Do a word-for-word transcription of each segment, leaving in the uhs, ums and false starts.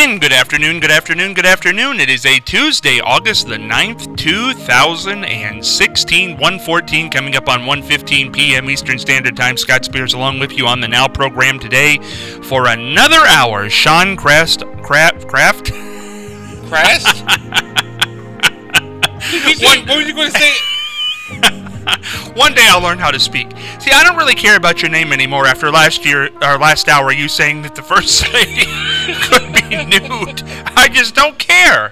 And good afternoon, good afternoon, good afternoon. It is a Tuesday, August the ninth, two thousand sixteen, one fourteen, coming up on one fifteen p.m. Eastern Standard Time. Scott Spears along with you on the Now program today for another hour. Sean Crest, Craft, Craft? Crest? what, what were you going to say? One day I'll learn how to speak. See, I don't really care about your name anymore after last year, or last hour, you saying that the first lady could be nude. I just don't care.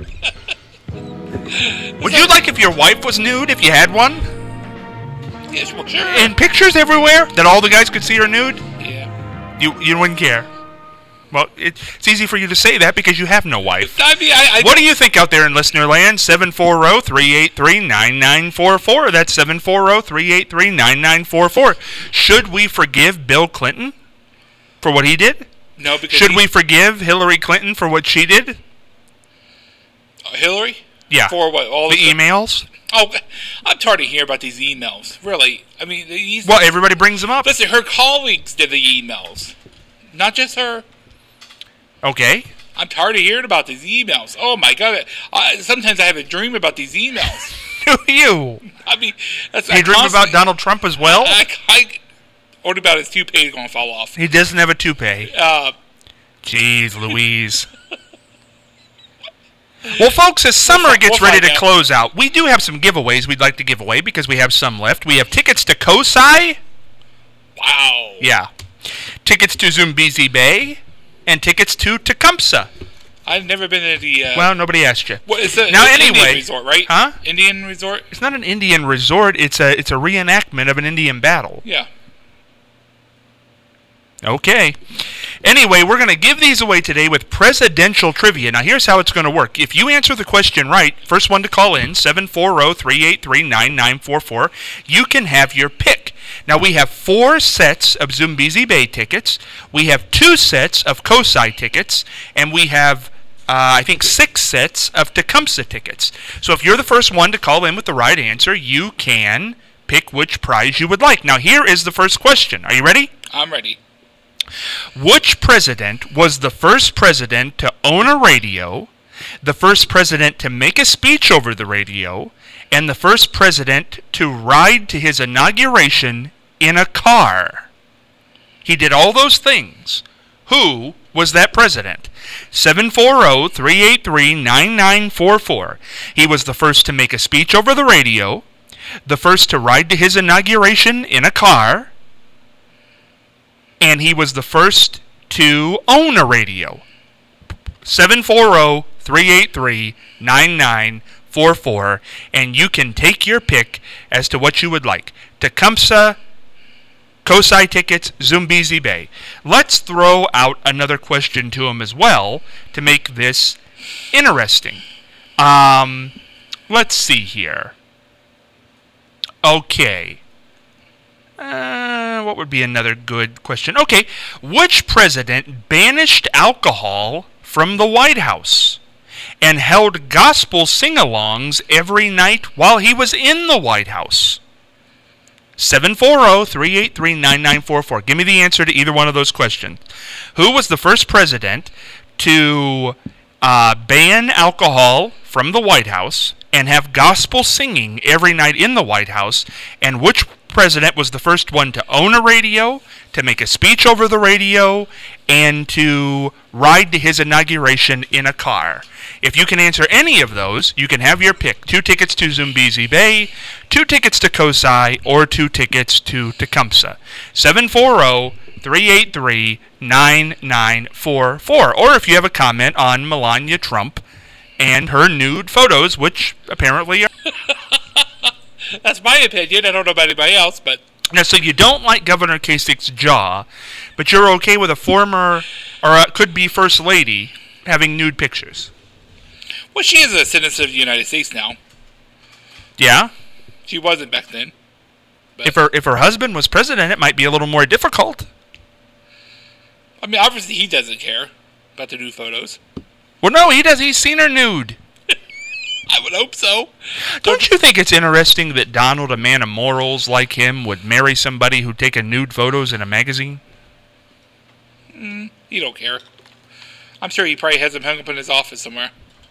Would you like if your wife was nude, if you had one? Yes, well, sure. In pictures everywhere, that all the guys could see her nude? Yeah. You you wouldn't care. Well, it, it's easy for you to say that because you have no wife. I mean, I, I, what do you think out there in listener land? seven four zero, three eight three, nine nine four four. That's seven four zero, three eight three, nine nine four four. Should we forgive Bill Clinton for what he did? No, because Should he, we forgive Hillary Clinton for what she did? Uh, Hillary? Yeah. For what? All the the emails? Oh, I'm tired of hearing about these emails. Really. I mean, these, well, everybody brings them up. Listen, her colleagues did the emails. Not just her. Okay. I'm tired of hearing about these emails. Oh, my God. I, sometimes I have a dream about these emails. Do you? I mean, that's... You dream about Donald Trump as well? I, I, or about his toupee going to fall off. He doesn't have a toupee. Uh, Jeez Louise. Well, folks, as summer we'll, gets we'll ready to out. close out, we do have some giveaways we'd like to give away because we have some left. We have tickets to COSI. Wow. Yeah. Tickets to Zumbizi Bay. And tickets to Tecumseh. I've never been to the... Uh, well, nobody asked you. Well, it's a, now, it's anyway, Indian resort, right? Huh? Indian resort? It's not an Indian resort. It's a it's a reenactment of an Indian battle. Yeah. Okay. Anyway, we're going to give these away today with presidential trivia. Now, here's how it's going to work. If you answer the question right, first one to call in, seven four zero, three eight three, nine nine four four, you can have your pick. Now, we have four sets of Zumbizi Bay tickets. We have two sets of COSI tickets. And we have, uh, I think, six sets of Tecumseh tickets. So if you're the first one to call in with the right answer, you can pick which prize you would like. Now, here is the first question. Are you ready? I'm ready. Which president was the first president to own a radio, the first president to make a speech over the radio, and the first president to ride to his inauguration in a car? He did all those things. Who was that president? seven four zero, three eight three, nine nine four four. He was the first to make a speech over the radio, the first to ride to his inauguration in a car, and he was the first to own a radio. seven four zero, three eight three, nine nine four four. And you can take your pick as to what you would like. Tecumseh, COSI tickets, Zumbizi Bay. Let's throw out another question to him as well to make this interesting. Um, let's see here. Okay. Uh, what would be another good question? Okay, which president banished alcohol from the White House and held gospel sing-alongs every night while he was in the White House? seven four zero, three eight three, nine nine four four. Give me the answer to either one of those questions. Who was the first president to uh, ban alcohol from the White House and have gospel singing every night in the White House? And which president was the first one to own a radio, to make a speech over the radio, and to ride to his inauguration in a car? If you can answer any of those, you can have your pick. Two tickets to Zumbizi Bay, two tickets to COSI, or two tickets to Tecumseh. seven four zero, three eight three, nine nine four four. Or if you have a comment on Melania Trump and her nude photos, which apparently are... That's my opinion. I don't know about anybody else, but... Now, so you don't like Governor Kasich's jaw, but you're okay with a former, or a could-be First Lady, having nude pictures? Well, she is a citizen of the United States now. Yeah? She wasn't back then. If her if her husband was president, it might be a little more difficult. I mean, obviously he doesn't care about the nude photos. Well, no, he does. He's seen her nude. I would hope so. Don't you think it's interesting that Donald, a man of morals like him, would marry somebody who'd take a nude photos in a magazine? Mm, you don't care. I'm sure he probably has them hung up in his office somewhere.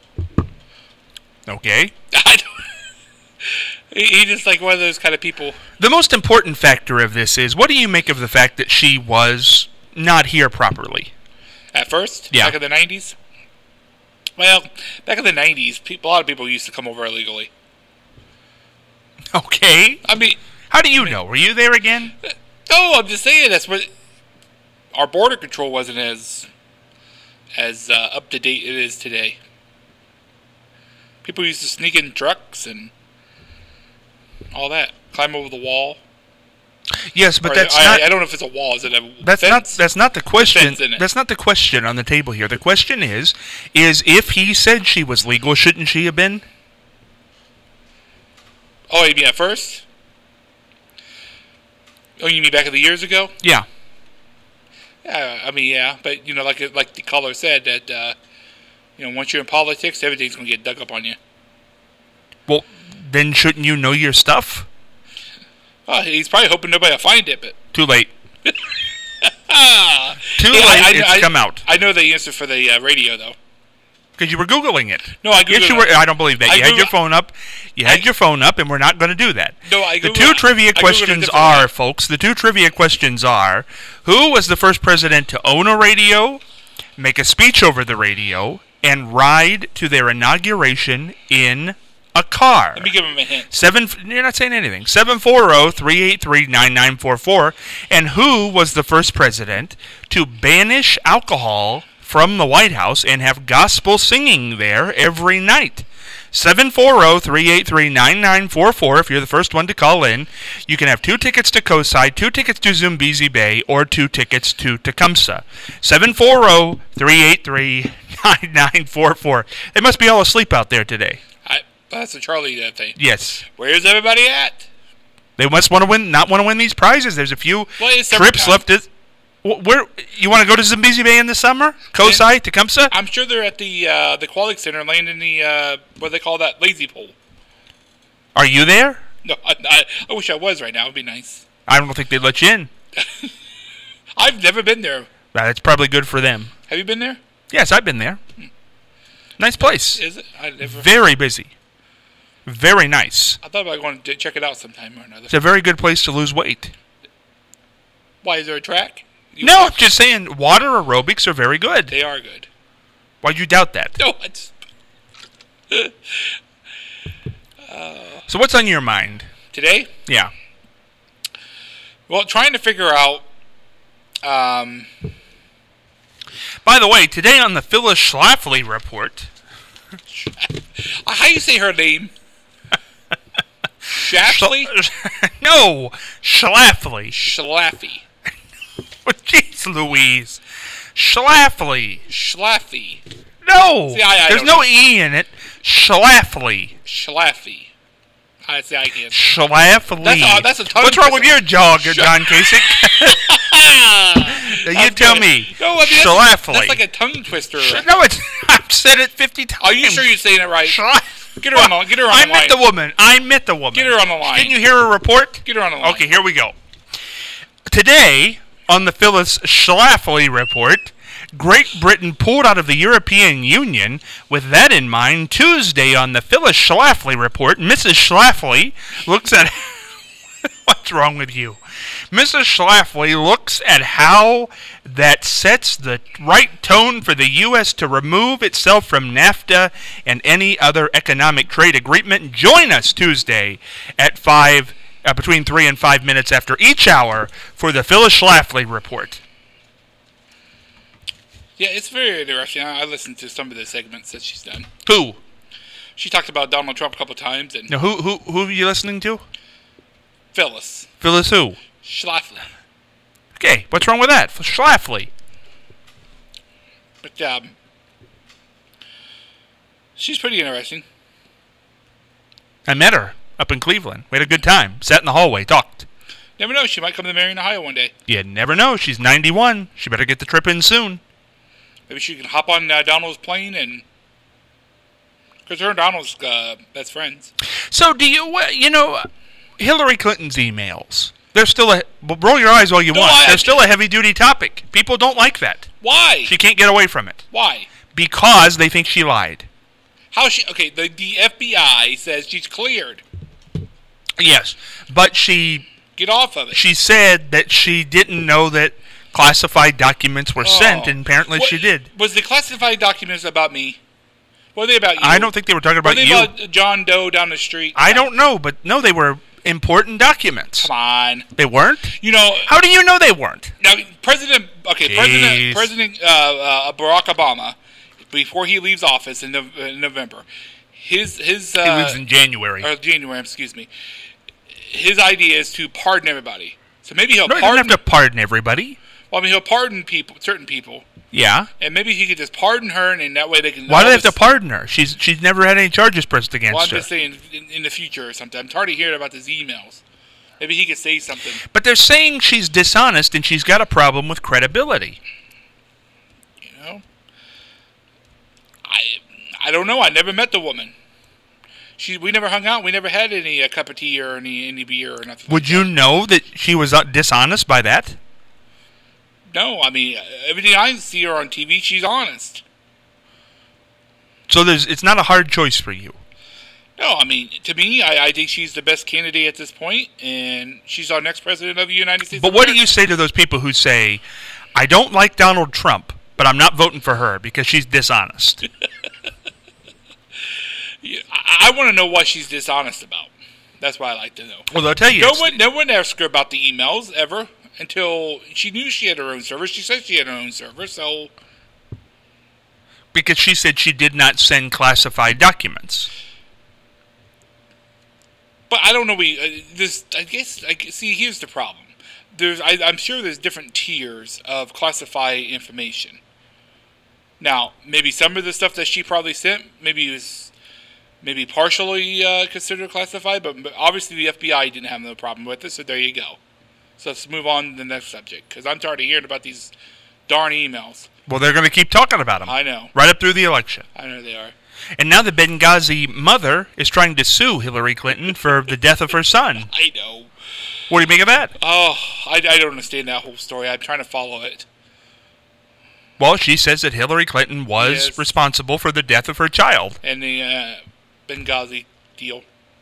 Okay. I don't. he, he just like one of those kind of people. The most important factor of this is, what do you make of the fact that she was not here properly? At first? Yeah. Back in the nineties? Well, back in the nineties, people, a lot of people used to come over illegally. Okay. I mean... How do you I mean, know? Were you there again? No, I'm just saying that's what... Our border control wasn't as... as uh, up-to-date it is today. People used to sneak in trucks and... all that. Climb over the wall. Yes, but or, that's I, not... I don't know if it's a wall. Is it a That's fence? not that's not the question. Fence in it. That's not the question on the table here. The question is is if he said she was legal, shouldn't she have been? Oh, you mean at first? Oh, you mean back in the years ago? Yeah. Yeah, I mean, yeah, but you know, like like the caller said, that uh, you know, once you're in politics, everything's gonna get dug up on you. Well, then shouldn't you know your stuff? Oh, he's probably hoping nobody will find it, but Too late. ah, Too yeah, late. I, it's I, come out. I know the answer for the uh, radio though. Because you were Googling it. No, I Googled Yes, you it. were. I don't believe that. I You had Goog- your phone up. You had I- your phone up, and we're not going to do that. No, I The Googled- two trivia I Googled it questions differently. are, folks, the two trivia questions are, who was the first president to own a radio, make a speech over the radio, and ride to their inauguration in a car? Let me give him a hint. Seven. You're not saying anything. seven four zero, three eight three, nine nine four four. And who was the first president to banish alcohol from the White House and have gospel singing there every night? seven four zero, three eight three, nine nine four four. If you're the first one to call in, you can have two tickets to Cosi, two tickets to Zambezi Bay, or two tickets to Tecumseh. seven four zero, three eight three, nine nine four four. They must be all asleep out there today. I, that's a Charlie uh, thing. Yes. Where's everybody at? They must want to win, not want to win these prizes. There's a few Well, it's trips summertime. left. Is, wh- where you want to go to Zambezi Bay in the summer? Cosi, Tecumseh? I'm sure they're at the uh, the Quality Center laying in the uh, what do they call that, lazy pool. Are you there? No, I, I, I wish I was right now. It'd be nice. I don't think they'd let you in. I've never been there. That's probably good for them. Have you been there? Yes, I've been there. Nice place. Is it? I never. Very busy. Very nice. I thought about going to check it out sometime or another. It's a very good place to lose weight. Why, is there a track? You No, I'm watch- just saying water aerobics are very good. They are good. Why'd you doubt that? No, it's... So what's on your mind? Today? Yeah. Well, trying to figure out... Um, By the way, today on the Phyllis Schlafly report... how you say her name? Shapley? No, Schlafly. Schlaffy. Jeez Louise. Schlafly. Schlaffy. No, See, I- I there's don't no know. E in it. Schlafly. Schlaffy. I see, I can't. Schlafly. That's a- that's a tongue What's wrong with twister. your jog, Sh- John Kasich? Now you I'm tell good. me. No, I mean, that's, Schlafly. that's like a tongue twister. No, it's. I've said it fifty times. Are you sure you're saying it right? Schlaf- Get her on the- get her on I the met line. the woman. I met the woman. Get her on the line. Didn't you hear a report? Get her on the line. Okay, here we go. Today, on the Phyllis Schlafly report, Great Britain pulled out of the European Union. With that in mind, Tuesday on the Phyllis Schlafly report, Missus Schlafly looks at... What's wrong with you? Missus Schlafly looks at how that sets the right tone for the U S to remove itself from NAFTA and any other economic trade agreement. Join us Tuesday at five, uh, between three and five minutes after each hour for the Phyllis Schlafly report. Yeah, it's very interesting. I I listened to some of the segments that she's done. Who? She talked about Donald Trump a couple times, and Now, who who who are you listening to? Phyllis Phyllis who? Schlafly. Okay, what's wrong with that? Schlafly. But um, she's pretty interesting. I met her up in Cleveland. We had a good time. Sat in the hallway, talked. Never know, she might come to Marion, Ohio one day. You never know. She's ninety-one. She better get the trip in soon. Maybe she can hop on uh, Donald's plane and... Because her and Donald's uh, best friends. So do you, uh, you know, uh, Hillary Clinton's emails, they're still a, well, roll your eyes all you No, want. I- They're still a heavy-duty topic. People don't like that. Why? She can't get away from it. Why? because they think she lied. How she? Okay, the the F B I says she's cleared. Yes, but she Get off of it. she said that she didn't know that classified documents were Oh. sent, and apparently What- she did. Was the classified documents about me? Were they about you? I don't think they were talking Were about they you. about John Doe down the street? I don't know, but no, they were important documents. Come on. They weren't? You know, How do you know they weren't? now President. Okay, Jeez. President President uh, uh, Barack Obama, before he leaves office in, Nov- in November, his his uh, He lives in January. or January. Excuse me. His idea is to pardon everybody. So maybe he'll No, he doesn't pardon. have to pardon everybody. Well, I mean, he'll pardon people, certain people, Yeah. and maybe he could just pardon her, and that way they can. Why do all they have to this- pardon her? She's she's never had any charges pressed against Well, I'm her. just saying, in, in the future or something. I'm tired of hearing about these emails. Maybe he could say something. But they're saying she's dishonest and she's got a problem with credibility. You know, I I don't know. I never met the woman. She we never hung out. We never had any a cup of tea or any any beer or nothing. Would like you know that she was uh, dishonest by that? that. No, I mean everything I see her on T V, she's honest. So there's it's not a hard choice for you. No, I mean to me, I, I think she's the best candidate at this point, and she's our next president of the United States. But of what do America. you say to those people who say, I don't like Donald Trump, but I'm not voting for her because she's dishonest? Yeah, I, I want to know what she's dishonest about. That's what I like to know. Well, they'll tell you. No it's- one, no one asked her about the emails ever until she knew she had her own server. She said she had her own server, so Because she said she did not send classified documents. but I don't know. We uh, this I guess I guess- see. Here's the problem. There's I, I'm sure there's different tiers of classified information. Now, maybe some of the stuff that she probably sent maybe was maybe partially uh, considered classified, but, but obviously the F B I didn't have no problem with it. So there you go. So let's move on to the next subject because I'm tired of hearing about these darn emails. Well, they're going to keep talking about them. I know. Right up through the election. I know they are. And now the Benghazi mother is trying to sue Hillary Clinton for the death of her son. I know. What do you make of that? Oh, I, I don't understand that whole story. I'm trying to follow it. Well, she says that Hillary Clinton was Yes. responsible for the death of her child. And the uh, Benghazi deal.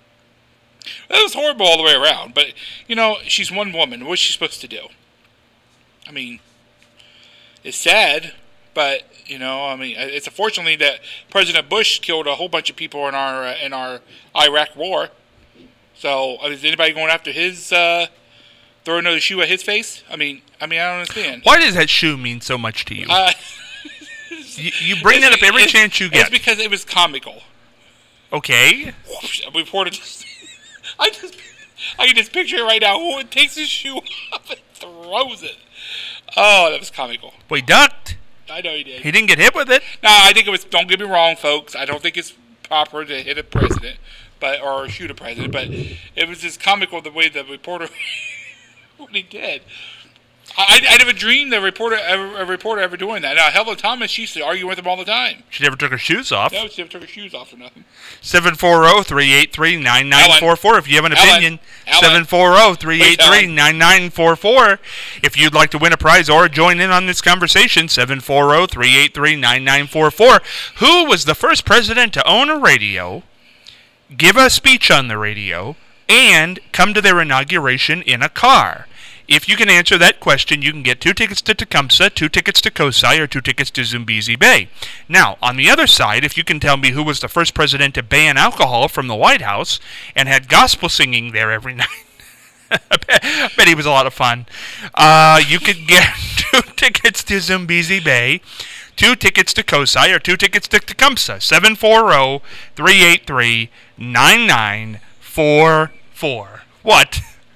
That was horrible all the way around. But, you know, she's one woman. What's she supposed to do? I mean, it's sad, but, you know, I mean, it's unfortunately that President Bush killed a whole bunch of people in our uh, in our Iraq war. So, I mean, is anybody going after his, uh, throwing another shoe at his face? I mean, I mean, I don't understand. Why does that shoe mean so much to you? Uh, you, you bring that up every it's- chance you It's get. because it was comical. Okay. Whoosh, a reporter just, I just, I can just picture it right now. Who takes his shoe off and throws it? Oh, that was comical. Well, he ducked. I know he did. He didn't get hit with it. No, I think it was. Don't get me wrong, folks. I don't think it's proper to hit a president, but or shoot a president. But it was just comical the way the reporter what he did. I, I never dreamed a reporter ever, a reporter ever doing that. Now, Helen Thomas, she used to argue with him all the time. She never took her shoes off. No, she never took her shoes off or nothing. seven four zero, three eight three, nine nine four four if you have an Ellen. opinion. Ellen. seven four zero, three eight three, nine nine four four if you'd like to win a prize or join in on this conversation. seven four zero, three eight three, nine nine four four. Who was the first president to own a radio, give a speech on the radio, and come to their inauguration in a car? If you can answer that question, you can get two tickets to Tecumseh, two tickets to Kosai, or two tickets to Zambezi Bay. Now, on the other side, if you can tell me who was the first president to ban alcohol from the White House and had gospel singing there every night, I bet, I bet he was a lot of fun. Uh, you could get two tickets to Zambezi Bay, two tickets to Kosai, or two tickets to Tecumseh. seven four zero, three eight three, nine nine four four. What?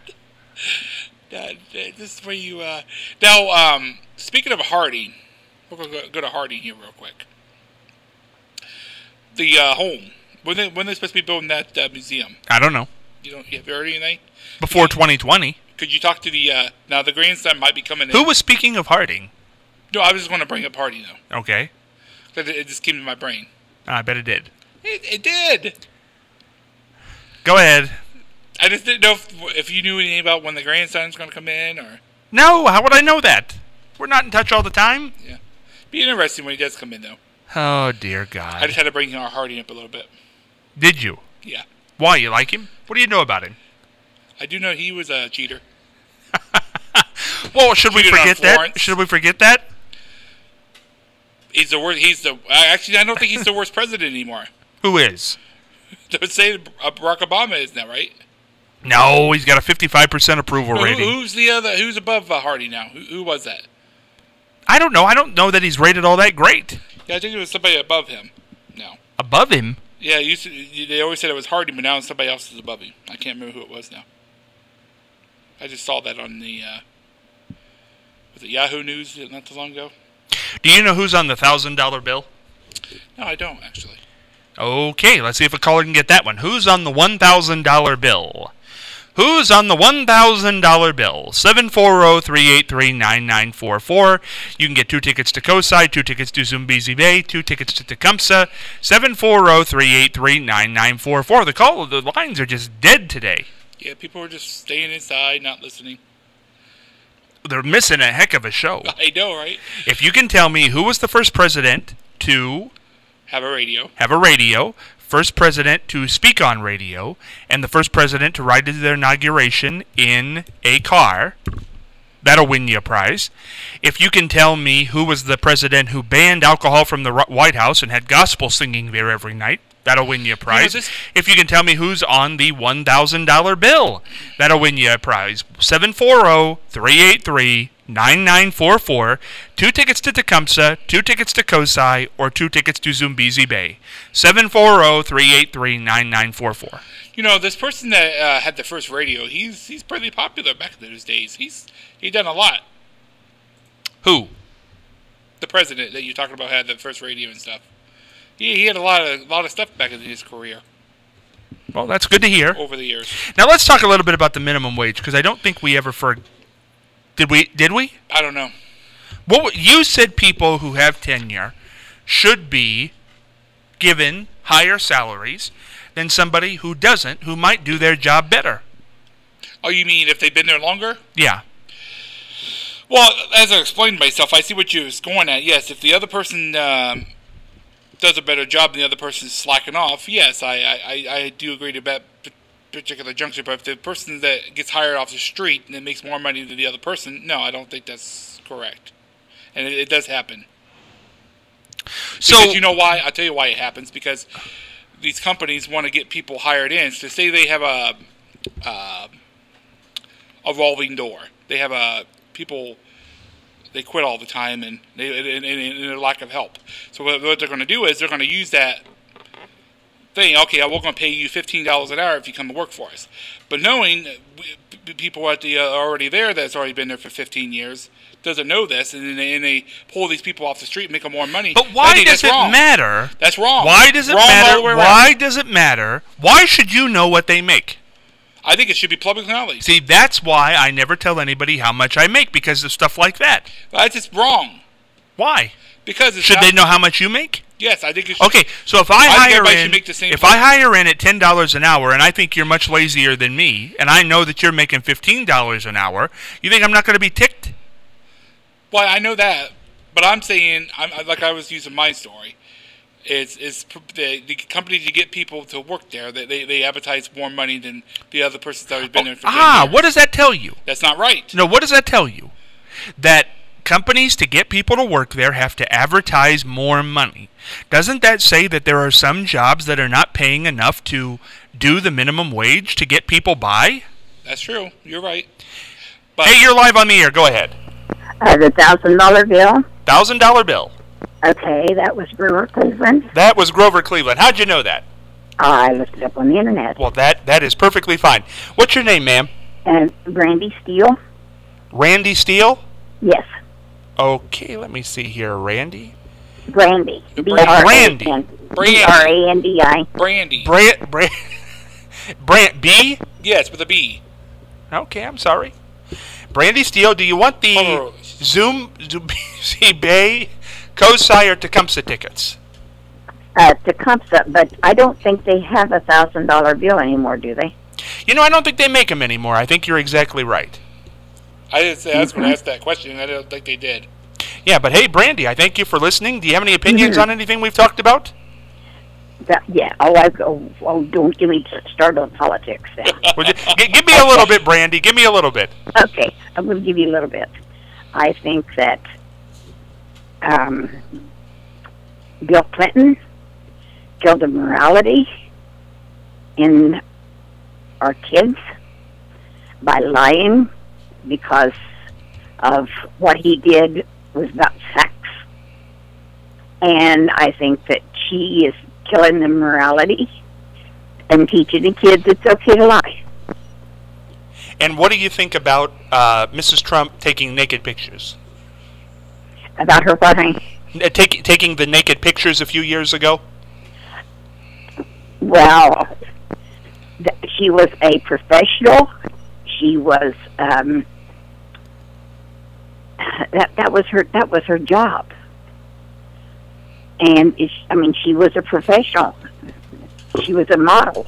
Uh, this is where you. Uh... Now, um, speaking of Harding, we're going to go to Harding here real quick. The uh, home. When they when they supposed to be building that uh, museum? I don't know. You don't. You have you heard anything? Before twenty twenty. Could you talk to the? Uh, now the grandson might be coming in. Who was speaking of Harding? No, I was just going to bring up Harding though. Okay. It, it just came to my brain. I bet it did. It, it did. Go ahead. I just didn't know if, if you knew anything about when the grandson's going to come in, or No, how would I know that? We're not in touch all the time. yeah, be interesting when he does come in though. Oh, dear I God. just had to bring our Hardy up a little bit. Did you? Yeah. Why? You like him? What do you know about him? I do know he was a cheater. Well, should we Cheated on forget that? Florence. Should we forget that? He's the worst. He's the actually. I don't think he's the worst president anymore. Who is? They would say Barack Obama is now, right? No, he's got a fifty-five percent approval Who, rating. who's the other? Who's above uh, Hardy now? Who, who was that? I don't know. I don't know that he's rated all that great. Yeah, I think it was somebody above him. No. Above him? Yeah, you used to, they always said it was Hardy, but now somebody else is above him. I can't remember who it was now. I just saw that on the uh, was it Yahoo News not too long ago. Do you know who's on the one thousand dollar bill? No, I don't actually. Okay, let's see if a caller can get that one. Who's on the one thousand dollar bill? Who's on the one thousand dollar bill? seven four zero, three eight three, nine nine four four. You can get two tickets to Cosi, two tickets to Zumbizi Bay, two tickets to Tecumseh. seven four zero, three eight three, nine nine four four. The call, the lines are just dead today. Yeah, people are just staying inside, not listening. They're missing a heck of a show. I know, right? If you can tell me who was the first president to Have a radio. have a radio, first president to speak on radio, and the first president to ride to their inauguration in a car, that'll win you a prize. If you can tell me who was the president who banned alcohol from the White House and had gospel singing there every night, that'll win you a prize. this- If you can tell me who's on the one thousand dollar bill, that'll win you a prize. seven four zero, three eight three, nine nine four four. Two tickets to Tecumseh, two tickets to Cosi, or two tickets to Zumbizi Bay. seven four zero, three eight three, nine nine four four. You know, this person that uh, had the first radio, he's he's pretty popular back in those days. He's he done a lot. Who? The president that you're talking about had the first radio and stuff. He he had a lot of lot of stuff back in his career Well, that's good to hear. over the years. Now let's talk a little bit about the minimum wage, because I don't think we ever for did we did we? I don't know. What you said people who have tenure should be given higher salaries than somebody who doesn't, who might do their job better. Oh, you mean if they've been there longer? Yeah. Well, as I explained myself, I see what you was going at. Yes, if the other person um, does a better job than the other person's slacking off, yes, I, I, I, I do agree to that particular juncture. But if the person that gets hired off the street and makes more money than the other person, no, I don't think that's correct. And it, it does happen. So Because you know why? I'll tell you why it happens. Because these companies want to get people hired in. So say they have a uh, a revolving door. They have a people. They quit all the time, and they and, and, and a lack of help. So what, what they're going to do is they're going to use that thing. Okay, we're going to pay you fifteen dollars an hour if you come to work for us. But knowing we, people at the uh, already there that's already been there for fifteen years. Doesn't know this, and then they, and they pull these people off the street and make them more money. But why I think does that's it wrong. matter? That's wrong. Why does it Wrong all matter? the way around. Why does it matter? Why should you know what they make? I think it should be public knowledge. See, that's why I never tell anybody how much I make, because of stuff like that. That's just wrong. Why? Because it's Should not, they know how much you make? Yes, I think it should. Okay, so if I, I think hire everybody in, should make the same if thing. I hire in at ten dollars an hour, and I think you're much lazier than me, and I know that you're making fifteen dollars an hour, you think I'm not going to be ticked? Well, I know that, but I'm saying, I'm, like I was using my story, it's, it's the, the company to get people to work there, they, they, they advertise more money than the other person's already been there for ten Ah, years. what does that tell you? That's not right. No, what does that tell you? That companies to get people to work there have to advertise more money. Doesn't that say that there are some jobs that are not paying enough to do the minimum wage to get people by? That's true. You're right. But Hey, you're live on the air. Go ahead. Uh, the thousand dollar bill. Thousand dollar bill. Okay, that was Brewer Cleveland. That was Grover Cleveland. How'd you know that? I looked it up on the internet. Well, that that is perfectly fine. What's your name, ma'am? And Brandy Steele. Randy Steele? Yes, Okay, let me see here. Randy? Brandy. Brandy. B R A N Brandy. B R A N D I. Brandy. Brant, Brant, Brant B? Yes, with a B. Okay, I'm sorry. Brandy Steele, do you want the Oh. Zoom, Zoom Bay, Cosi, or Tecumseh tickets? Uh, Tecumseh, but I don't think they have a thousand dollar bill anymore, do they? You know, I don't think they make them anymore. I think you're exactly right. I didn't say I was going to ask that question. I don't think they did. Yeah, but hey, Brandy, I thank you for listening. Do you have any opinions Mm-hmm. on anything we've talked about? That, yeah. Oh, I oh, oh, don't get me started on politics then. Would you, g- give me a little bit, Brandy. Give me a little bit. Okay, I'm going to give you a little bit. I think that um, Bill Clinton killed the morality in our kids by lying because of what he did was about sex. And I think that she is killing the morality and teaching the kids it's okay to lie. And what do you think about uh, Missus Trump taking naked pictures? About her what, honey? Uh, take, taking the naked pictures a few years ago? Well, th- she was a professional. She was um, that that was her that was her job. And it's, I mean, she was a professional. She was a model.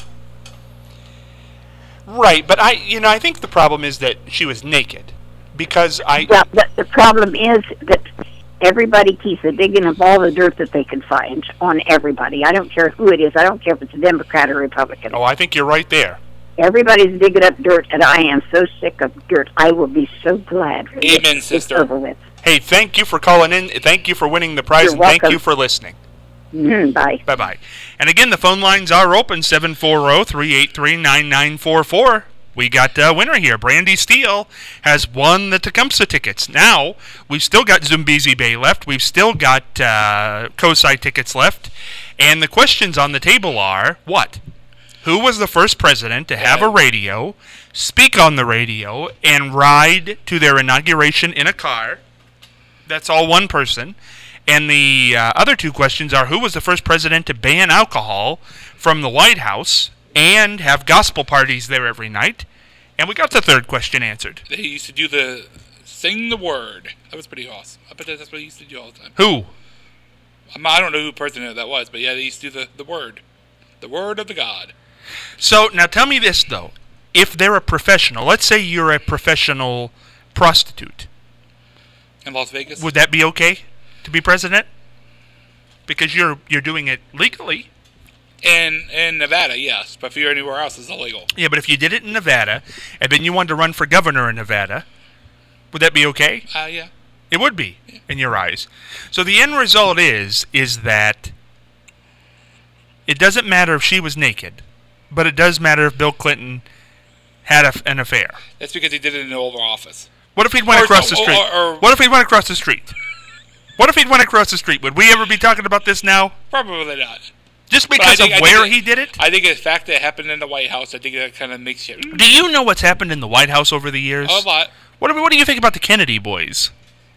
Right, but I, you know, I think the problem is that she was naked, because I. Well, the, the problem is that everybody keeps digging up all the dirt that they can find on everybody. I don't care who it is. I don't care if it's a Democrat or Republican. Oh, I think you're right there. Everybody's digging up dirt, and I am so sick of dirt. I will be so glad when Amen, it's sister. over with. Hey, thank you for calling in. Thank you for winning the prize, You're and thank welcome. you for listening. Mm, bye. Bye-bye. And again, the phone lines are open, seven four zero, three eight three, nine nine four four. We got a winner here. Brandy Steele has won the Tecumseh tickets. Now, we've still got Zambezi Bay left. We've still got uh, COSI tickets left. And the questions on the table are, what? Who was the first president to have a radio, speak on the radio, and ride to their inauguration in a car? That's all one person. And the uh, other two questions are, who was the first president to ban alcohol from the White House and have gospel parties there every night? And we got the third question answered. They used to do the sing the word. That was pretty awesome. I bet that's what they used to do all the time. Who? I'm, I don't know who president that was, but yeah, they used to do the, the word. The word of the God. So, now tell me this, though. If they're a professional, let's say you're a professional prostitute, In Las Vegas? would that be okay to be president? Because you're you're doing it legally. In, in Nevada, yes. But if you're anywhere else, it's illegal. Yeah, but if you did it in Nevada, and then you wanted to run for governor in Nevada, would that be okay? Uh, yeah. It would be, in your eyes. So the end result is, is that it doesn't matter if she was naked, but it does matter if Bill Clinton had a, an affair. That's because he did it in the Oval Office. What if he'd went Or across so- the street? or- or- What if he went across the street? What if he'd went across the street? Would we ever be talking about this now? Probably not. Just But I because think- of I think where it- he did it? I think the fact that it happened in the White House, I think that kind of makes you... Do you know what's happened in the White House over the years? A lot. What do, what do you think about the Kennedy boys?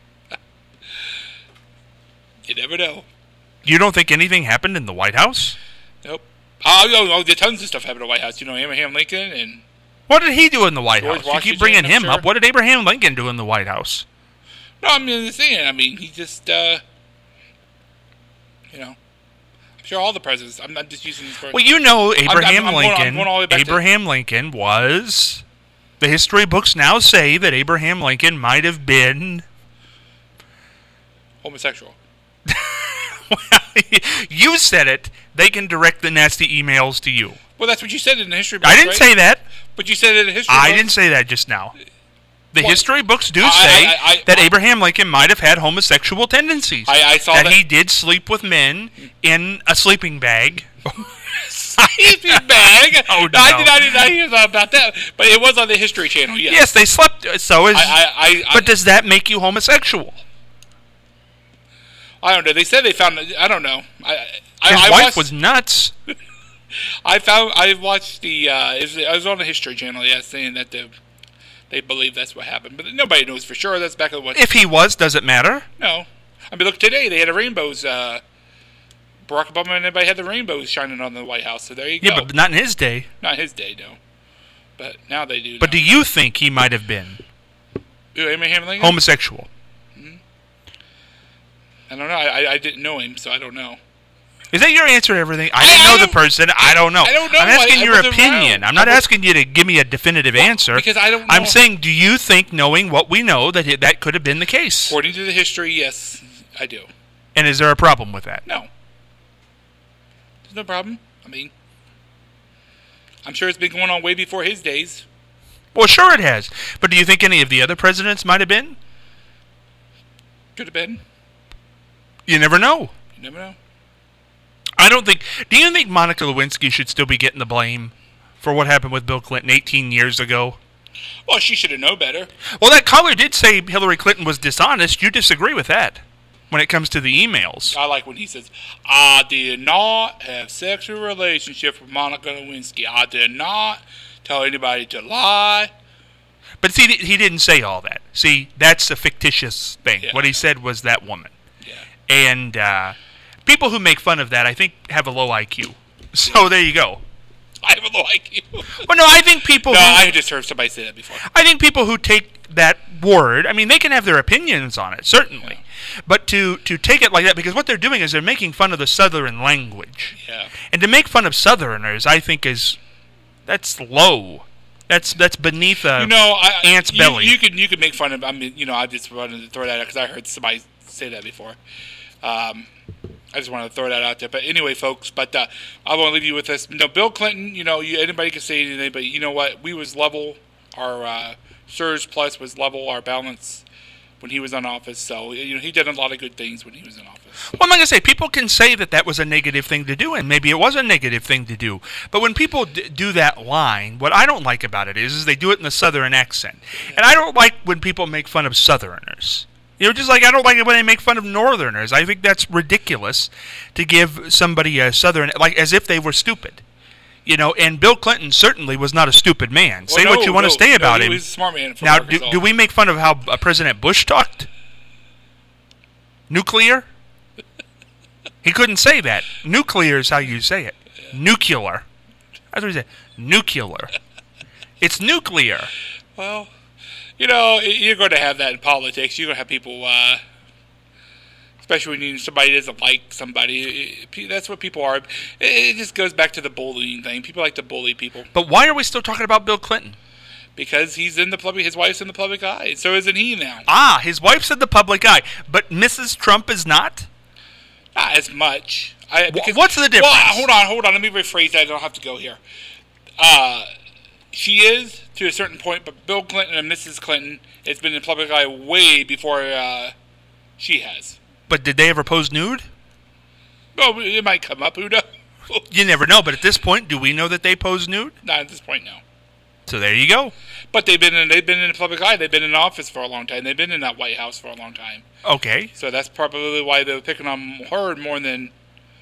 You never know. You don't think anything happened in the White House? Nope. Oh, no, no, there's tons of stuff happened in the White House. You know, Abraham Lincoln and... What did he do in the White George House? You Washington, keep bringing I'm him sure. up. What did Abraham Lincoln do in the White House? No, I mean, the thing, I mean, he just, uh... You know... I'm sure all the presidents... I'm not just using these for... Well, you know I'm- Abraham I'm going- I'm Lincoln. going all the way back to- Abraham Lincoln was... The history books now say that Abraham Lincoln might have been... homosexual. Well, you said it. They can direct the nasty emails to you. Well, that's what you said in the history books, I didn't right? say that. But you said it in the history I books. didn't say that just now. The What? history books do I- say I- I- that I- Abraham Lincoln might have had homosexual tendencies. I, I saw that, that. he did sleep with men in a sleeping bag. Sleeping bag. Oh, no, I no. did not, did not hear about that, but it was on the History Channel. Yes. Yes, they slept. So is. I, I, I, I, but does that make you homosexual? I don't know. They said they found. I don't know. I, I, His I wife watched, was nuts. I found. I watched the. Uh, it was, I was on the History Channel. Yeah, saying that they, they believe that's what happened, but nobody knows for sure. That's back in what. If he was, does it matter? No, I mean, look today. They had a rainbows. Uh, Barack Obama and everybody had the rainbows shining on the White House. So there you Yeah, go. but not in his day. Not his day, no. But now they do. But now. do you think he might have been Who, Abraham Lincoln? homosexual? I don't know. I, I didn't know him, so I don't know. Is that your answer to everything? I, I don't know I the person. I don't know. I don't know. I'm asking I, I your wasn't opinion. around. I'm not I was, asking you to give me a definitive answer. Because I don't know. I'm saying, do you think, knowing what we know, that it, that could have been the case? According to the history, yes, I do. And is there a problem with that? No. There's no problem. I mean, I'm sure it's been going on way before his days. Well, sure it has. But do you think any of the other presidents might have been? Could have been. You never know. You never know. I don't think... Do you think Monica Lewinsky should still be getting the blame for what happened with Bill Clinton eighteen years ago? Well, she should have known better. Well, that caller did say Hillary Clinton was dishonest. You disagree with that when it comes to the emails. I like when he says, I did not have sexual relationship with Monica Lewinsky. I did not tell anybody to lie. But see, he didn't say all that. See, that's a fictitious thing. Yeah. What he said was that woman. Yeah. And uh, people who make fun of that, I think, have a low I Q. So there you go. I have a low I Q. Well, no, I think people... No, who, I just heard somebody say that before. I think people who take that word, I mean, they can have their opinions on it, certainly. Yeah. But to, to take it like that, because what they're doing is they're making fun of the Southern language. Yeah. And to make fun of Southerners, I think is... That's low. That's that's beneath a you know, I, ant's you, belly. You can you can make fun of. I mean, you know, I just wanted to throw that out because I heard somebody say that before. Um, I just wanted to throw that out there. But anyway, folks, but uh, I want to leave you with this. You know, Bill Clinton. You know, you, anybody can say anything, but you know what? We was level. Our uh, Surge Plus was level. Our balance when he was in office. So you know, he did a lot of good things when he was in office. So. Well, I'm not going to say, people can say that that was a negative thing to do, and maybe it was a negative thing to do. But when people d- do that line, what I don't like about it is, is they do it in a Southern accent. Yeah. And I don't like when people make fun of Southerners. You know, just like I don't like it when they make fun of Northerners. I think that's ridiculous to give somebody a Southern, like as if they were stupid. You know, and Bill Clinton certainly was not a stupid man. Well, say no, what you want no, to say no, about he him. He was a smart man. Now, do, do we make fun of how uh, President Bush talked? Nuclear? He couldn't say that. Nuclear is how you say it. Yeah. Nuclear. That's what he said. Nuclear. It's nuclear. Well, you know, you're going to have that in politics. You're going to have people, uh, especially when you, somebody doesn't like somebody. It, that's what people are. It, it just goes back to the bullying thing. People like to bully people. But why are we still talking about Bill Clinton? Because he's in the public, his wife's in the public eye. So isn't he now? Ah, his wife's in the public eye. But Missus Trump is not? Not as much. I, because, What's the difference? Well, hold on, hold on. Let me rephrase that. I don't have to go here. Uh, she is to a certain point, but Bill Clinton and Missus Clinton has been in the public eye way before uh, she has. But did they ever pose nude? Well, it might come up. Who knows? You never know. But at this point, do we know that they pose nude? Not at this point, no. So there you go. But they've been in, they've been in the public eye. They've been in office for a long time. They've been in that White House for a long time. Okay. So that's probably why they're picking on her more than.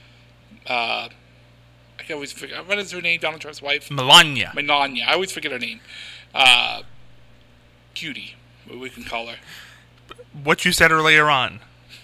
Uh, I can always forget. What is her name? Donald Trump's wife? Melania. Melania. I always forget her name. Uh, Cutie, what we can call her. What you said earlier on.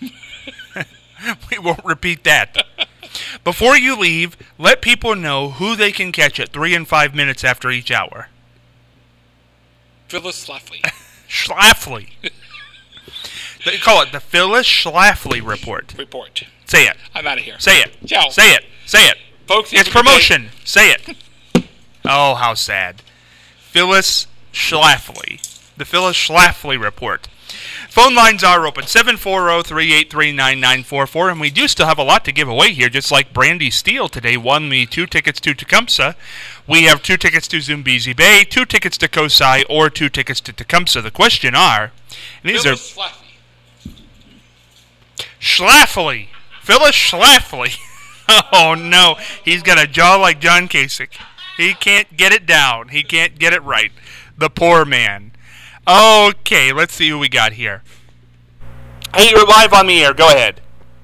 We won't repeat that. Before you leave, let people know who they can catch at three and five minutes after each hour. Phyllis Schlafly. Schlafly. They call it the Phyllis Schlafly Report. Report. Say it. I'm out of here. Say it. Ciao. Say it. Say it. Folks, it's promotion. Say it. Oh, how sad. Phyllis Schlafly. The Phyllis Schlafly Report. Phone lines are open, seven four zero, three eight three, nine nine four four, and we do still have a lot to give away here, just like Brandy Steele today won the two tickets to Tecumseh. We have two tickets to Zambezi Bay, two tickets to Kosai, or two tickets to Tecumseh. The question are, and these Phyllis are... Schlafly. Schlafly. Phyllis Schlafly. Oh, no. He's got a jaw like John Kasich. He can't get it down. He can't get it right. The poor man. Okay, let's see who we got here. Hey, you're live on the air. Go ahead.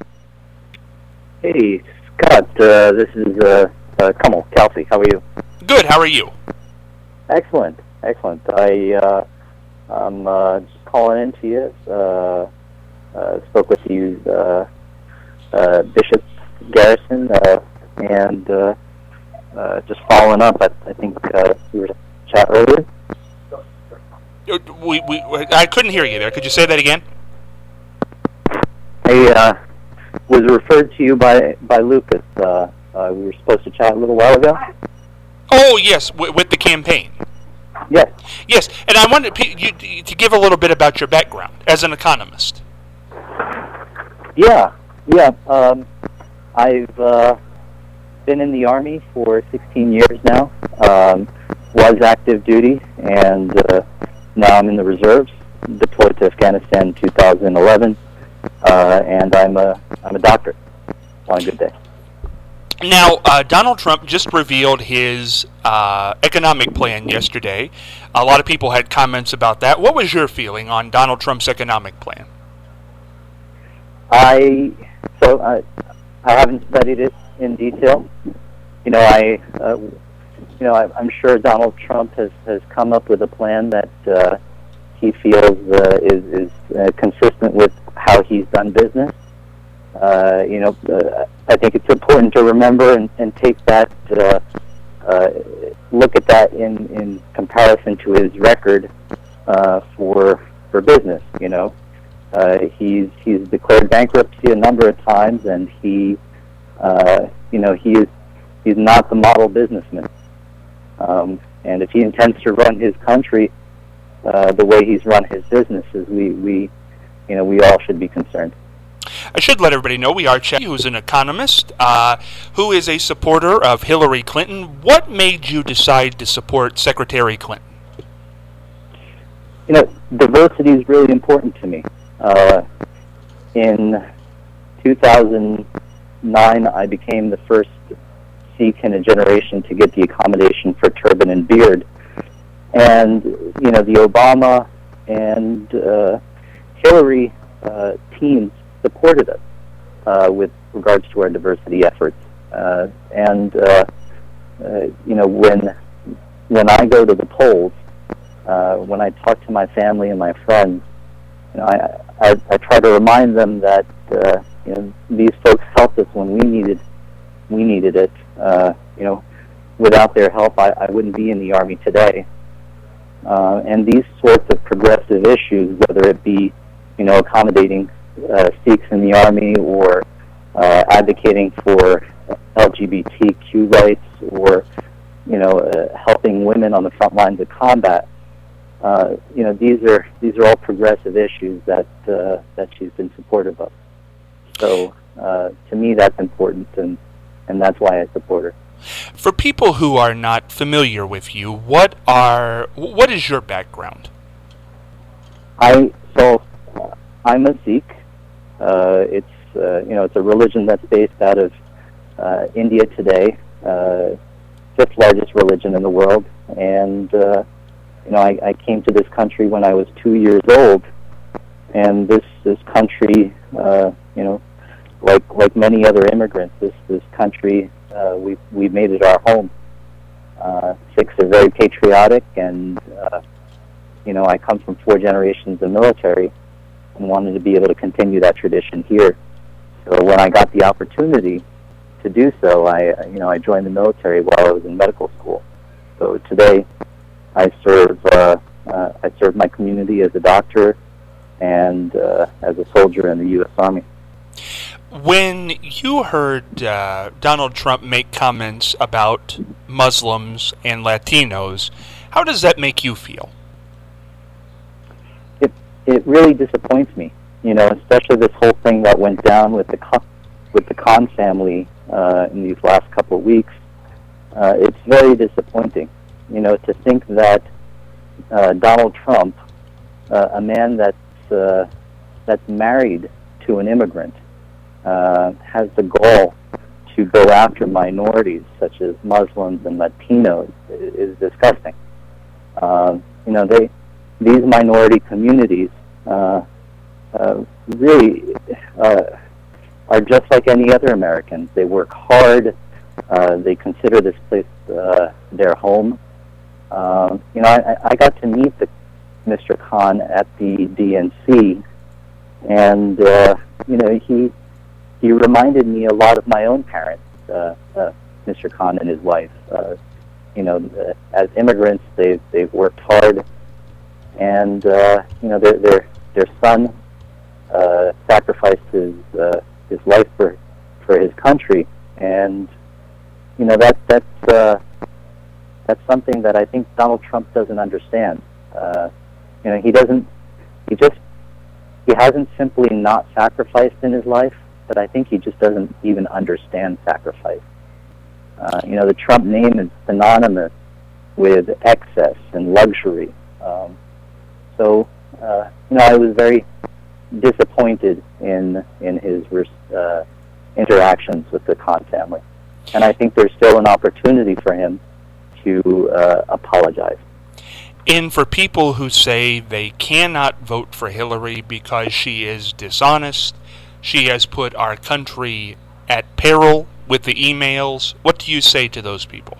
Hey, Scott. Uh, this is uh, uh, Kamal Kelsey. How are you? Good. How are you? Excellent. Excellent. I, uh, I'm uh, just calling in to you. Uh, uh, spoke with you, uh, uh, Bishop Garrison, uh, and uh, uh, just following up. I, I think uh, we were chat earlier. We, we, I couldn't hear you there. Could you say that again? Hey, uh, was referred to you by by Lucas. Uh, uh, we were supposed to chat a little while ago. Oh, yes, w- with the campaign. Yes. Yes, and I wanted pe- you to give a little bit about your background as an economist. Yeah, yeah. Um, I've uh, been in the Army for sixteen years now. Um, was active duty, and uh, now I'm in the reserves. Deployed to Afghanistan in two thousand eleven, uh, and I'm a I'm a doctor. On a good day. Now, uh, Donald Trump just revealed his uh, economic plan yesterday. A lot of people had comments about that. What was your feeling on Donald Trump's economic plan? I so I I haven't studied it in detail. You know, I uh, you know I, I'm sure Donald Trump has, has come up with a plan that uh, he feels uh, is is uh, consistent with how he's done business. Uh, you know, uh, I think it's important to remember and, and take that, uh, uh, look at that in, in comparison to his record uh, for for business. You know, uh, he's he's declared bankruptcy a number of times, and he, uh, you know, he is he's not the model businessman. Um, and if he intends to run his country uh, the way he's run his businesses, we, we, you know, we all should be concerned. I should let everybody know we are chatting, who's an economist, uh, who is a supporter of Hillary Clinton. What made you decide to support Secretary Clinton? You know, diversity is really important to me. Uh, in two thousand nine, I became the first Sikh in a generation to get the accommodation for turban and beard. And, you know, the Obama and uh, Hillary uh, teams supported us uh, with regards to our diversity efforts. Uh, and, uh, uh, you know, when when I go to the polls, uh, when I talk to my family and my friends, you know, I, I, I try to remind them that, uh, you know, these folks helped us when we needed we needed it. Uh, you know, without their help, I, I wouldn't be in the Army today. Uh, and these sorts of progressive issues, whether it be, you know, accommodating uh, Sikhs in the Army, or uh, advocating for L G B T Q rights, or, you know, uh, helping women on the front lines of combat, uh, you know, these are these are all progressive issues that uh, that she's been supportive of. So uh, to me, that's important, and and that's why I support her. For people who are not familiar with you, what are what is your background? I so uh, I'm a Sikh. Uh, it's uh, you know it's a religion that's based out of uh, India today, uh, fifth largest religion in the world, and uh, you know I, I came to this country when I was two years old, and this this country, uh, you know, like like many other immigrants, this this country. Uh, we we made it our home. Uh, Sikhs are very patriotic, and uh, you know I come from four generations of military, and wanted to be able to continue that tradition here. So when I got the opportunity to do so, I you know I joined the military while I was in medical school. So today, I serve uh, uh, I serve my community as a doctor and uh, as a soldier in the U S Army. When you heard uh, Donald Trump make comments about Muslims and Latinos, how does that make you feel? It it really disappoints me, you know, especially this whole thing that went down with the Khan, with the Khan family uh, in these last couple of weeks. Uh, it's very disappointing, you know, to think that uh, Donald Trump, uh, a man that's uh, that's married to an immigrant, Uh, has the goal to go after minorities such as Muslims and Latinos is, is disgusting. Uh, you know, they these minority communities uh, uh, really uh, are just like any other Americans. They work hard. Uh, they consider this place uh, their home. Uh, you know, I, I got to meet the, Mister Khan at the D N C, and uh, you know he. He reminded me a lot of my own parents, uh, uh, Mister Khan and his wife. Uh, you know, uh, as immigrants, they've they've worked hard, and uh, you know, their their their son uh, sacrificed his uh, his life for for his country, and you know that that's uh, that's something that I think Donald Trump doesn't understand. Uh, you know, he doesn't. He just he hasn't simply not sacrificed in his life, but I think he just doesn't even understand sacrifice. Uh, you know, the Trump name is synonymous with excess and luxury. Um, so, uh, you know, I was very disappointed in in his uh, interactions with the Khan family, and I think there's still an opportunity for him to uh, apologize. And for people who say they cannot vote for Hillary because she is dishonest, she has put our country at peril with the emails, what do you say to those people?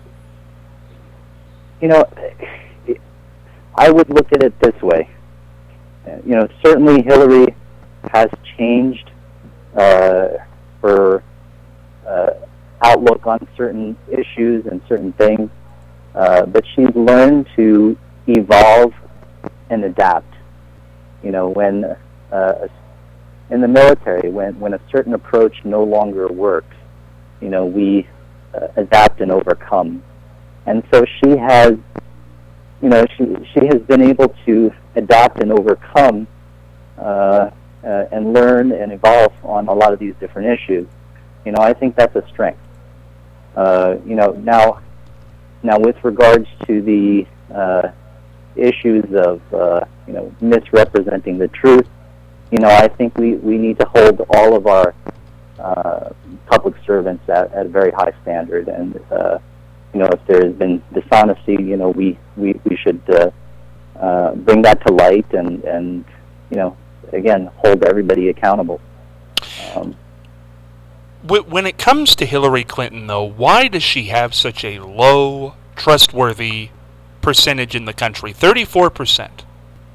You know, I would look at it this way. You know, certainly Hillary has changed uh, her uh, outlook on certain issues and certain things, uh, but she's learned to evolve and adapt. You know, when uh, in the military, when, when a certain approach no longer works, you know, we uh, adapt and overcome. And so she has, you know, she she has been able to adapt and overcome uh, uh, and learn and evolve on a lot of these different issues. You know, I think that's a strength. Uh, you know, now, now with regards to the uh, issues of, uh, you know, misrepresenting the truth, you know, I think we, we need to hold all of our uh, public servants at, at a very high standard. And, uh, you know, if there has been dishonesty, you know, we, we, we should uh, uh, bring that to light and, and, you know, again, hold everybody accountable. Um, when it comes to Hillary Clinton, though, why does she have such a low, trustworthy percentage in the country? thirty-four percent.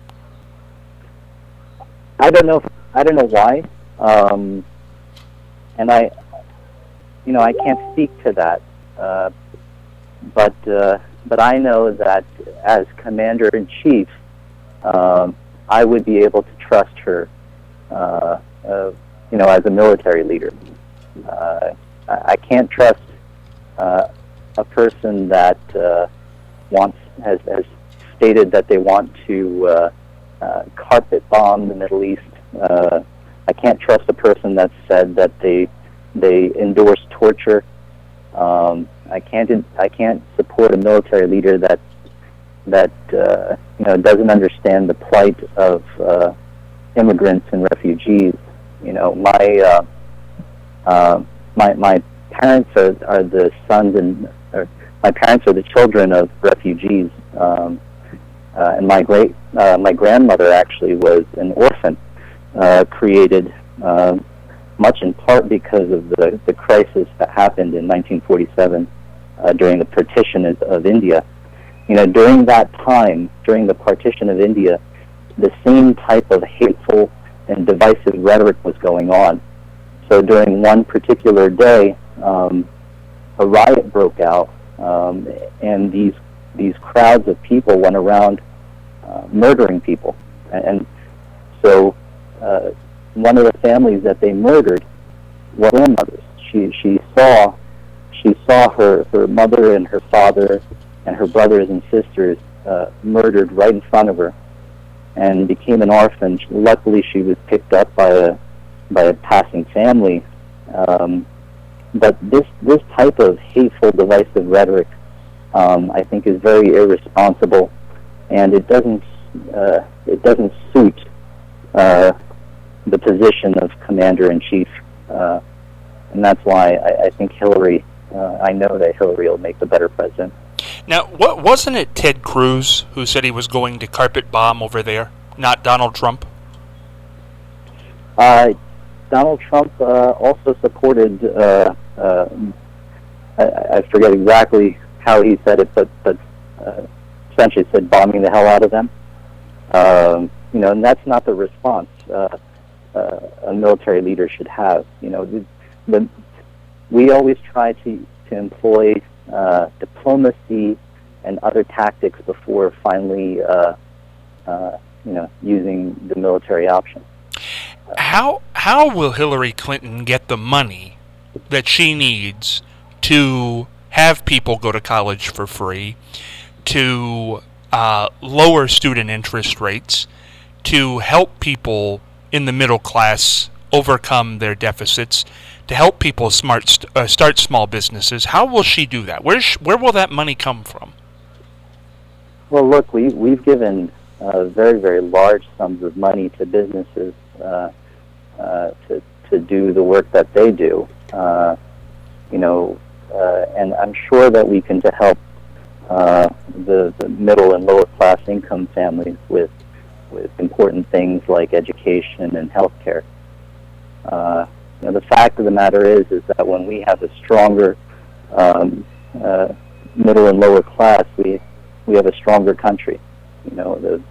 I don't know. I don't know why, um, and I, you know, I can't speak to that. Uh, but uh, but I know that as Commander in Chief, um, I would be able to trust her, uh, uh, you know, as a military leader. Uh, I can't trust uh, a person that uh, wants has, has stated that they want to uh, uh, carpet bomb the Middle East. Uh, I can't trust a person that said that they they endorse torture. Um, I can't I can't support a military leader that that uh, you know doesn't understand the plight of uh, immigrants and refugees. You know, my uh, uh, my my parents are, are the sons and or my parents are the children of refugees, um, uh, and my great uh, my grandmother actually was an orphan, uh, created uh, much in part because of the the crisis that happened in nineteen forty-seven uh, during the partition of, of India. You know, during that time, during the partition of India, the same type of hateful and divisive rhetoric was going on. So during one particular day, um, a riot broke out, um, and these these crowds of people went around uh, murdering people. And so uh, one of the families that they murdered were grandmothers. She she saw she saw her, her mother and her father and her brothers and sisters uh, murdered right in front of her, and became an orphan. Luckily, she was picked up by a by a passing family. Um, but this this type of hateful, divisive rhetoric, um, I think, is very irresponsible, and it doesn't uh, it doesn't suit uh, the position of Commander in Chief, uh, and that's why I, I think Hillary. Uh, I know that Hillary will make the better president. Now, what wasn't it Ted Cruz who said he was going to carpet bomb over there, not Donald Trump? Uh, Donald Trump uh, also supported, uh, uh, I, I forget exactly how he said it, but, but uh, essentially said bombing the hell out of them. Um, you know, and that's not the response uh, uh, a military leader should have. You know, the, the, we always try to, to employ uh, diplomacy and other tactics before finally, uh, uh, you know, using the military option. How how will Hillary Clinton get the money that she needs to have people go to college for free, to uh, lower student interest rates, to help people in the middle class overcome their deficits, to help people smart st- uh, start small businesses? How will she do that? Where sh- where will that money come from? Well, look, we, we've given uh, very, very large sums of money to businesses uh, uh, to, to do the work that they do. Uh, you know, uh, and I'm sure that we can to help uh, the, the middle and lower class income families with with important things like education and healthcare. Uh, you know, the fact of the matter is, is that when we have a stronger um, uh, middle and lower class, we we have a stronger country. You know, the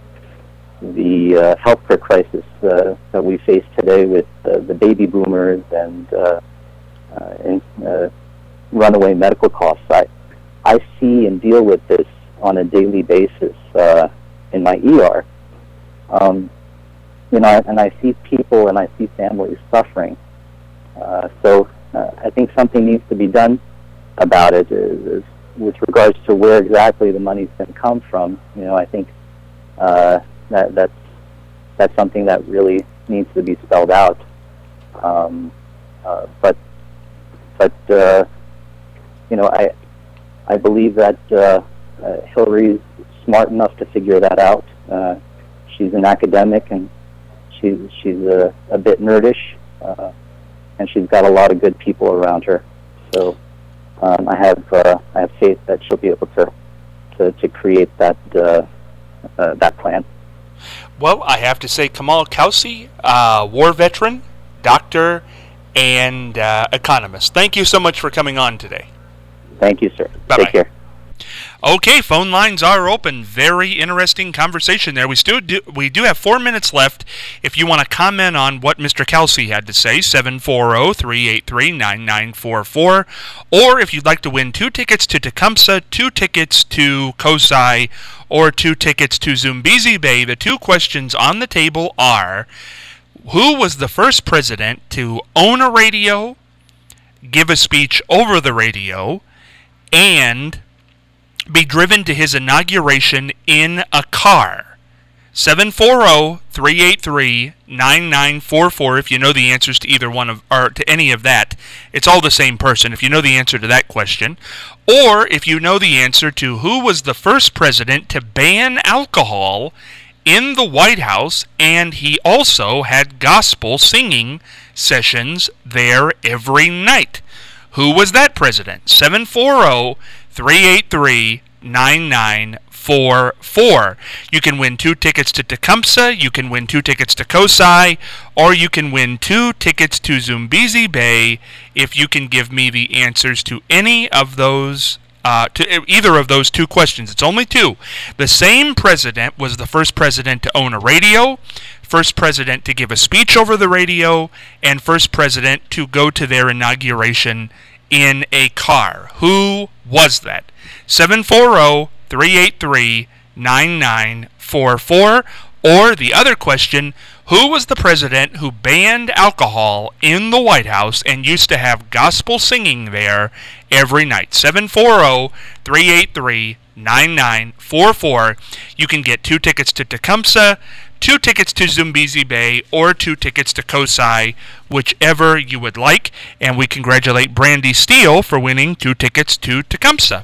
the uh, healthcare crisis uh, that we face today with uh, the baby boomers and uh, uh, and uh, runaway medical costs. I I see and deal with this on a daily basis uh, in my E R. Um, you know, and I see people and I see families suffering. Uh, so uh, I think something needs to be done about it. Is, is with regards to where exactly the money's going to come from. You know, I think uh, that that's that's something that really needs to be spelled out. Um, uh, but but uh, you know, I I believe that uh, uh, Hillary's smart enough to figure that out. Uh, she's an academic and she's she's a, a bit nerdish, uh, and she's got a lot of good people around her. So um, I have uh, I have faith that she'll be able to to, to create that uh, uh, that plan. Well, I have to say, Kamal Kelsey, uh, war veteran, doctor, and uh, economist. Thank you so much for coming on today. Thank you, sir. Bye-bye. Take care. Okay, phone lines are open. Very interesting conversation there. We still do we do have four minutes left. If you want to comment on what Mister Kelsey had to say, seven four zero, three eight three, nine nine four four. Or if you'd like to win two tickets to Tecumseh, two tickets to COSI, or two tickets to Zumbezi Bay, the two questions on the table are: who was the first president to own a radio, give a speech over the radio, and be driven to his inauguration in a car? seven four zero, three eight three, nine nine four four. If you know the answers to either one of, or to any of that, it's all the same person. If you know the answer to that question, or if you know the answer to who was the first president to ban alcohol in the White House, and he also had gospel singing sessions there every night. Who was that president? seven four zero, three eight three, nine nine four four. You can win two tickets to Tecumseh, you can win two tickets to COSI, or you can win two tickets to Zumbezi Bay if you can give me the answers to any of those, uh, to either of those two questions. It's only two. The same president was the first president to own a radio, first president to give a speech over the radio, and first president to go to their inauguration in a car. Who was that? seven four zero, three eight three, nine nine four four. Or the other question, who was the president who banned alcohol in the White House and used to have gospel singing there every night? seven four zero, three eight three, nine nine four four. You can get two tickets to Tecumseh, two tickets to Zumbezi Bay, or two tickets to COSI, whichever you would like. And we congratulate Brandy Steele for winning two tickets to Tecumseh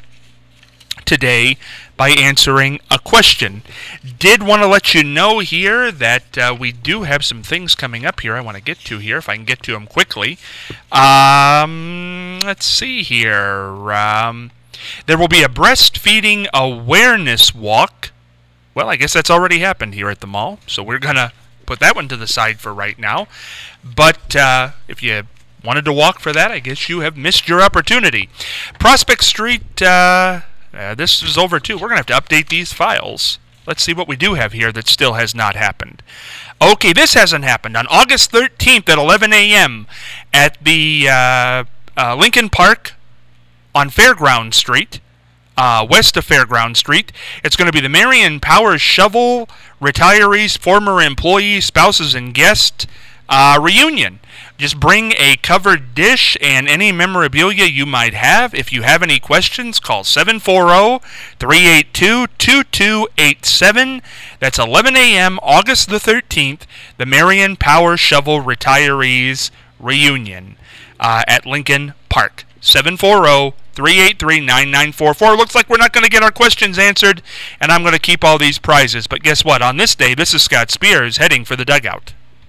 today by answering a question. Did want to let you know here that uh, we do have some things coming up here I want to get to here, if I can get to them quickly. Um, let's see here. Um, there will be a breastfeeding awareness walk. Well, I guess that's already happened here at the mall, so we're going to put that one to the side for right now. But uh, if you wanted to walk for that, I guess you have missed your opportunity. Prospect Street, uh, uh, this is over too. We're going to have to update these files. Let's see what we do have here that still has not happened. Okay, this hasn't happened. On August thirteenth at eleven a.m. at the uh, uh, Lincoln Park on Fairground Street, Uh, west of Fairground Street. It's going to be the Marion Powers Shovel Retirees, Former Employees, Spouses, and Guests Uh, reunion. Just bring a covered dish and any memorabilia you might have. If you have any questions, call seven four zero, three eight two, two two eight seven. That's eleven a.m. August the thirteenth, the Marion Power Shovel Retirees Reunion uh, at Lincoln Park. seven four zero, three eight three, nine nine four four. Looks like we're not going to get our questions answered, and I'm going to keep all these prizes. But guess what? On this day, this is Scott Spears heading for the dugout.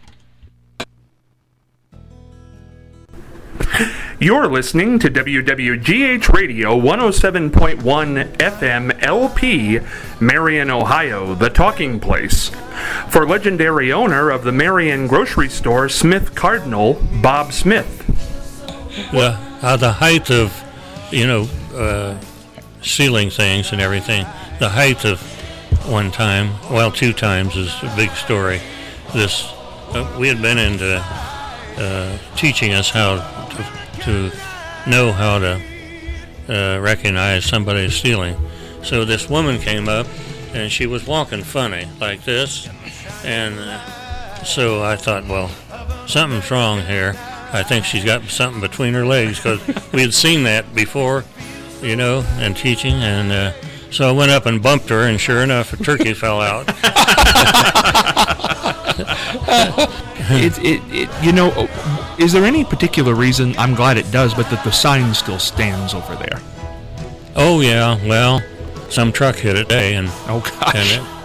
You're listening to W W G H Radio one oh seven point one F M L P, Marion, Ohio, the talking place. For legendary owner of the Marion grocery store, Smith Cardinal, Bob Smith. Well, uh, the height of, you know, uh, ceiling things and everything, the height of one time, well, two times is a big story. This, uh, we had been into uh, teaching us how to, to know how to uh, recognize somebody's stealing. So this woman came up, and she was walking funny, like this, and uh, so I thought, well, something's wrong here. I think she's got something between her legs, because we had seen that before, you know, and teaching, and uh, so I went up and bumped her, and sure enough, a turkey fell out. it, it, it, you know, is there any particular reason, I'm glad it does, but that the sign still stands over there? Oh, yeah, well, some truck hit it today, and, oh, gosh. and it,